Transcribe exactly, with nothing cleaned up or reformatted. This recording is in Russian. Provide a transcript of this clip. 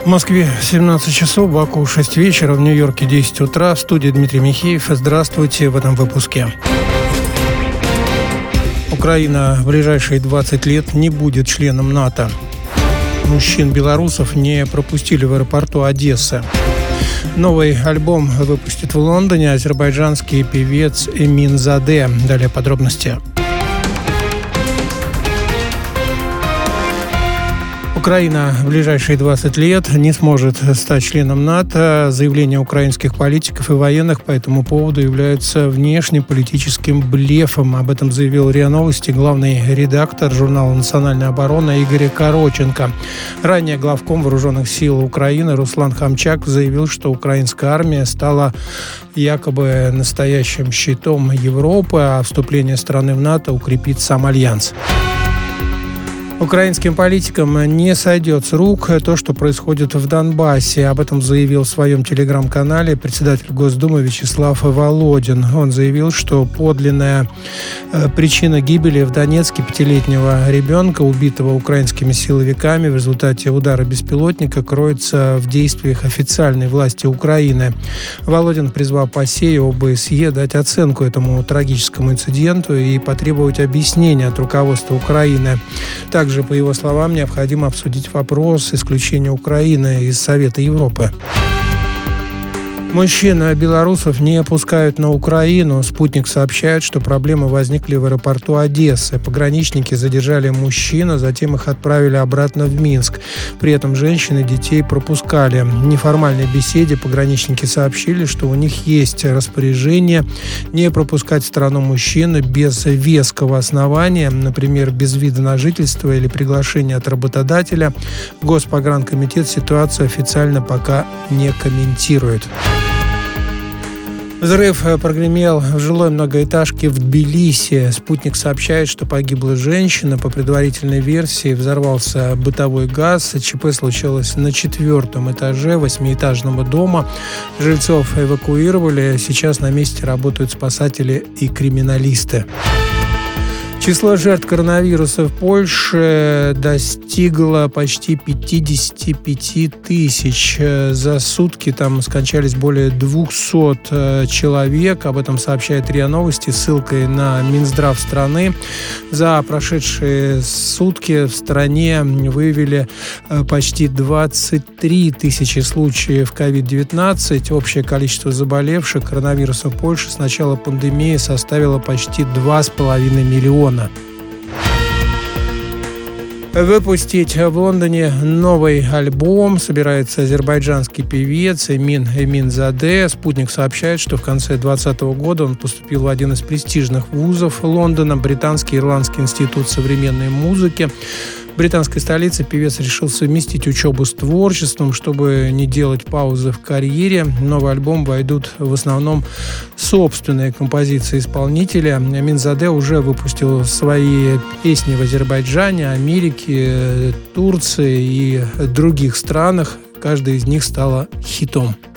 Москве семнадцать часов, Баку шесть вечера, в Нью-Йорке десять утра. В студии Дмитрий Михеев. Здравствуйте в этом выпуске. Украина в ближайшие двадцать лет не будет членом НАТО. Мужчин-белорусов не пропустили в аэропорту Одессы. Новый альбом выпустит в Лондоне азербайджанский певец Эмин Заде. Далее подробности. Украина в ближайшие двадцать лет не сможет стать членом НАТО. Заявления украинских политиков и военных по этому поводу являются внешнеполитическим блефом. Об этом заявил РИА Новости главный редактор журнала «Национальная оборона» Игорь Короченко. Ранее главком вооруженных сил Украины Руслан Хамчак заявил, что украинская армия стала якобы настоящим щитом Европы, а вступление страны в НАТО укрепит сам альянс. Украинским политикам не сойдет с рук то, что происходит в Донбассе. Об этом заявил в своем телеграм-канале председатель Госдумы Вячеслав Володин. Он заявил, что подлинная причина гибели в Донецке пятилетнего ребенка, убитого украинскими силовиками в результате удара беспилотника, кроется в действиях официальной власти Украины. Володин призвал ПАСЕ и ОБСЕ дать оценку этому трагическому инциденту и потребовать объяснения от руководства Украины. Также Также, по его словам, необходимо обсудить вопрос исключения Украины из Совета Европы. Мужчин-белорусов не пускают на Украину. «Спутник» сообщает, что проблемы возникли в аэропорту Одессы. Пограничники задержали мужчин, а затем их отправили обратно в Минск. При этом женщин и детей пропускали. В неформальной беседе пограничники сообщили, что у них есть распоряжение не пропускать в страну мужчин без веского основания, например, без вида на жительство или приглашения от работодателя. Госпогранкомитет ситуацию официально пока не комментирует. Взрыв прогремел в жилой многоэтажке в Тбилиси. «Спутник» сообщает, что погибла женщина. По предварительной версии взорвался бытовой газ. ЧП случилось на четвертом этаже восьмиэтажного дома. Жильцов эвакуировали. Сейчас на месте работают спасатели и криминалисты. Число жертв коронавируса в Польше достигло почти пятьдесят пять тысяч. За сутки там скончались более двести человек. Об этом сообщает РИА Новости с ссылкой на Минздрав страны. За прошедшие сутки в стране выявили почти двадцать три тысячи случаев ковид девятнадцать. Общее количество заболевших коронавирусом в Польше с начала пандемии составило почти два с половиной миллиона. Выпустить в Лондоне новый альбом собирается азербайджанский певец Эмин Эмин Заде. «Спутник» сообщает, что в конце двадцатого года он поступил в один из престижных вузов Лондона, Британский Ирландский институт современной музыки. В британской столице певец решил совместить учебу с творчеством, чтобы не делать паузы в карьере. В новый альбом войдут в основном собственные композиции исполнителя. Эмин Заде уже выпустил свои песни в Азербайджане, Америке, Турции и других странах. Каждая из них стала хитом.